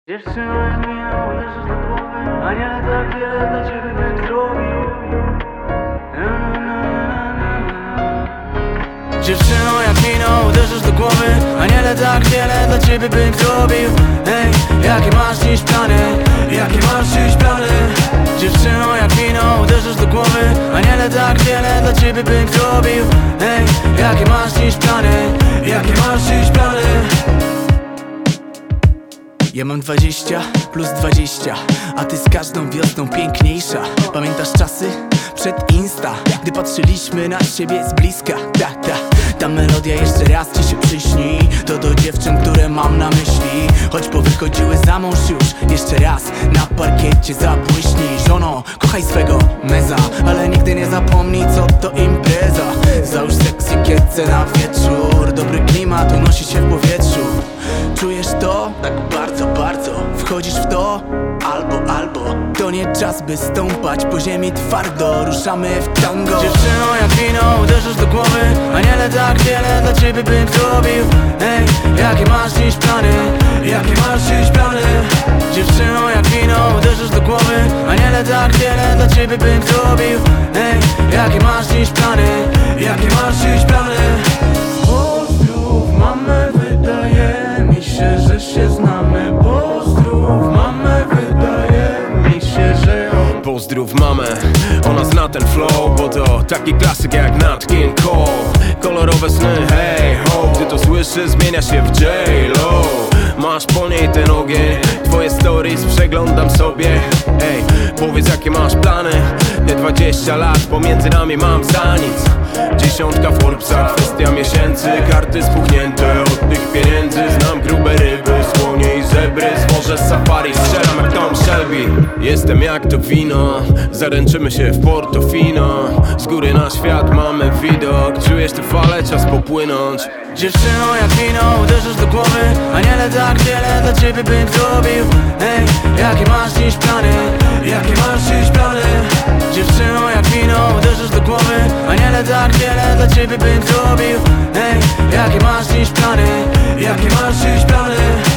Dziewczyno, jak mnie uderzysz do głowy, aniele tak wiele dla ciebie bym zrobił. Dziewczyno, jak mnie uderzysz do głowy, aniele tak wiele dla ciebie bym zrobił. Ej, jakie masz dziś plany? Jakie masz dziś plany? Dziewczyno, jak mnie uderzysz do głowy, aniele tak wiele dla ciebie bym zrobił. Ej, jakie masz dziś plany? Jakie masz dziś plany? Ja mam 20 plus 20, a ty z każdą wiosną piękniejsza. Pamiętasz czasy przed Insta, gdy patrzyliśmy na siebie z bliska? Ta melodia jeszcze raz ci się przyśni. To do dziewczyn, które mam na myśli. Choć powychodziły za mąż już, jeszcze raz na parkiecie zabłyśnij. Żono, kochaj swego meza, ale nigdy nie zapomnij, co to impreza. Załóż sexy kiece na wieczór, dobry klimat unosi się w powietrzu. Czujesz to? Tak bardzo, bardzo. Wchodzisz w to? Albo to nie czas, by stąpać po ziemi twardo. Ruszamy w tango. Dziewczyno, jak wino uderzysz do głowy, aniele tak wiele dla ciebie bym zrobił. Ej, jakie masz dziś plany? Jakie masz dziś plany? Dziewczyno, jak wino uderzysz do głowy, aniele tak wiele dla ciebie bym zrobił. Ej, jakie masz dziś plany? Jakie masz dziś plany? Pozdrów mamę, wydaje mi się, że się znamy. Pozdrów mamę, wydaje mi się, że ją... Pozdrów mamę, ona zna ten flow, bo to taki klasyk jak Nat King Cole. Kolorowe sny, hey ho, gdy to słyszy, zmienia się w J-Lo. Masz po niej ten ogień, twoje stories przeglądam sobie. Ej, powiedz jakie masz plany. Nie 20 lat, pomiędzy nami mam za nic. 10 w Forbesach, kwestia miesięcy. Karty spuchnięte od tych pieniędzy. Znam grube ryby, słonie i zebry. Zwożę safari, strzelam jak Tom Shelby. Jestem jak to wino, zaręczymy się w Portofino. Z góry na świat mamy widok. Czujesz te fale, czas popłynąć. Dziewczyno, jak wino uderzysz do głowy, aniele tak wiele dla ciebie bym zrobił. Ej, jakie masz dziś plany? Jakie masz dziś plany? Dziewczyno, jak wino uderzysz do głowy, aniele tak wiele dla ciebie bym zrobił. Ej, jakie masz dziś plany? Jakie masz dziś plany?